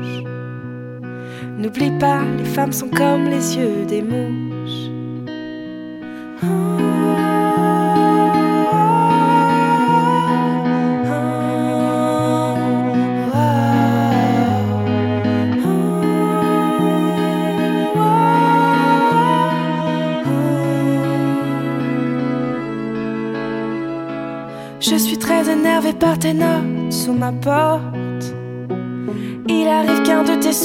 N'oublie pas, les femmes sont comme les yeux des mouches. Je suis très énervée par tes notes sous ma porte. Il arrive qu'un de tes